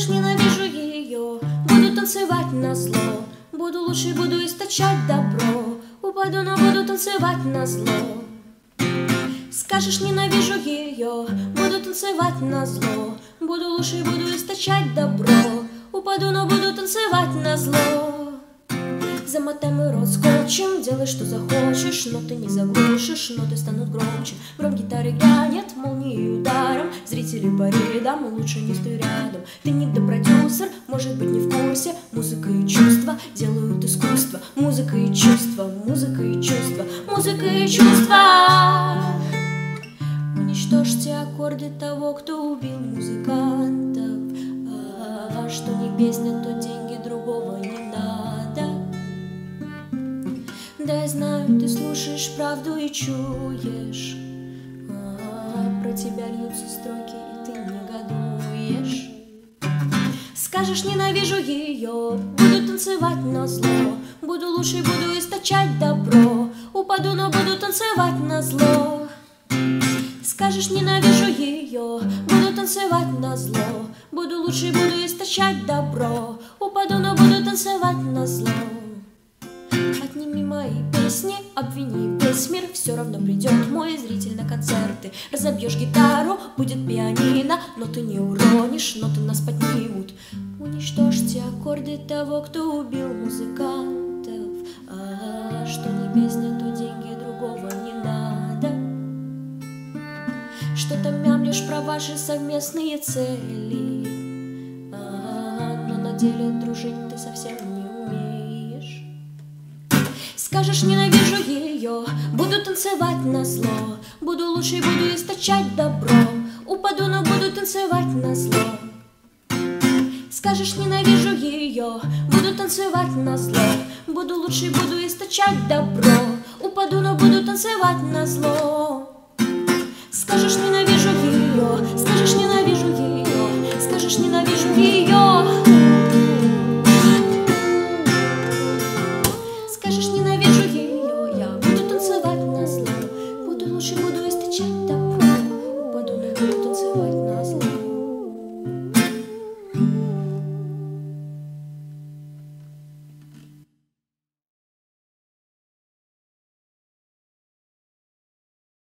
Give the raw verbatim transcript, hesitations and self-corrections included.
Скажешь, ненавижу ее, буду танцевать назло. Буду лучше, буду источать добро. Упаду, но буду танцевать назло. Скажешь, ненавижу ее, буду танцевать назло. Буду лучше, буду источать добро. Упаду, но буду танцевать назло. Замотай мой рот скотчем, делай, что захочешь, но ты не заглушишь, ноты станут громче. Гром гитары грянет молнией ударом, зрители по рядам, лучше не стой рядом. Ты не продюсер, может быть не в курсе. Музыка и чувства делают искусство. Музыка и чувства, музыка и чувства, музыка и чувства. Уничтожьте аккорды того, кто убил музыкантов. А, что не песня, то деньги, другого не надо. Да, я знаю, ты слушаешь правду и чуешь, а, про тебя льются строки, и ты негодуешь. Скажешь, ненавижу ее, буду танцевать назло. Буду лучше, буду источать добро. Упаду, но буду танцевать назло. Скажешь, ненавижу ее, буду танцевать назло. Буду лучше, буду источать добро. Упаду, но буду танцевать назло. Отними мои песни, обвини весь мир, все равно придет мой зритель на концерты. Разобьешь гитару, будет пианино, но ты не уронишь, ноты нас поднимут. Уничтожьте аккорды того, кто убил музыкантов. А, что не песня, то деньги, другого не надо. Что-то мямлишь про ваши совместные цели, а, но на деле дружить ты совсем не умеешь. Скажешь, ненавижу ее, буду танцевать назло. Буду лучше, буду источать добро. Упаду, но буду танцевать назло. Скажешь, ненавижу ее, буду танцевать назло. Буду лучше, буду источать добро. Упаду, но буду танцевать назло. Скажешь, ненавижу ее, скажешь, ненавижу ее, скажешь, ненавижу ее. Скажешь, ненавижу ее, я буду танцевать назло. Буду лучше, буду источать добро. Упаду, но буду танцевать.